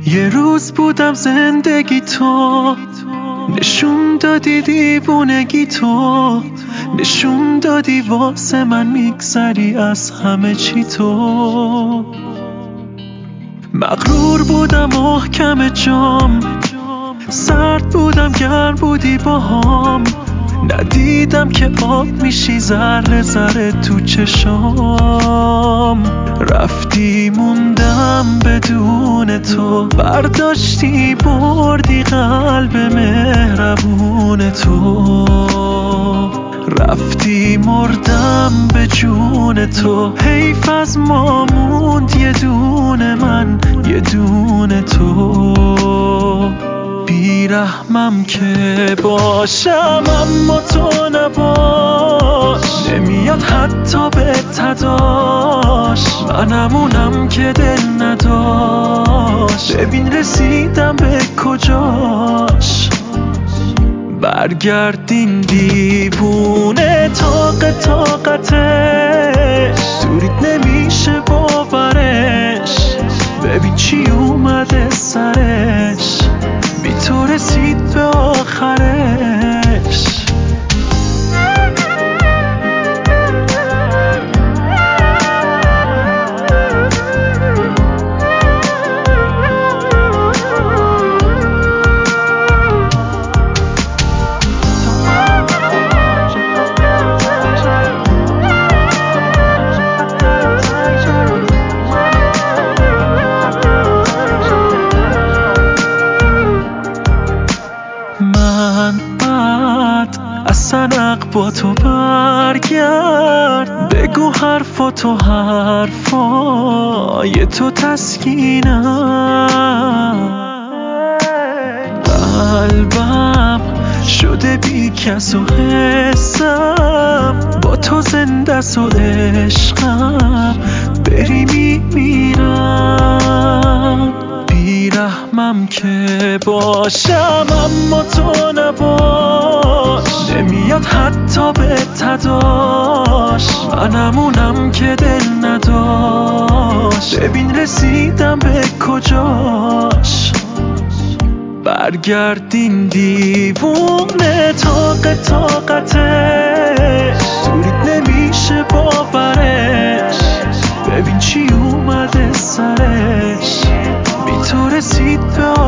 یه روز بودم زندگی تو، نشون دادی دیوونگی تو، نشون دادی واسه من میگذری از همه چی تو. مغرور بودم محکم جام، سرد بودم گرم بودی باهام، ندیدم که آب میشی ذره ذره تو چشام. رفتی موندم بدون تو، برداشتی بردی قلب مهربون تو. رفتی مردم به جون تو، حیف از ما موند یه دونه من یه دونه تو. بیرحمم که باشم اما تو نباش، نمیاد حتی به تداش، منمونم که دل نداشت. ببین رسیدم به کجاش، برگردین دیوونه طاقتش، دوریت نمیشه باورش. ببین چی اومده سرش، بی تو رسید به آخرش. اصلا با تو برگرد، بگو حرفاتو حرفای تو تسکینم. قلبم شده بی کس و حسم، با تو زنده س و عشقم، بری میمیرم. بیرحمم که باشم اما تو نباش، نمیاد حتی به تداش، منمونم که دل نداشت. ببین رسیدم به کجاش، برگردین دیوونه طاقتش، دوریت نمیشه باورش. ببین چی اومده سرش، بی تو رسید به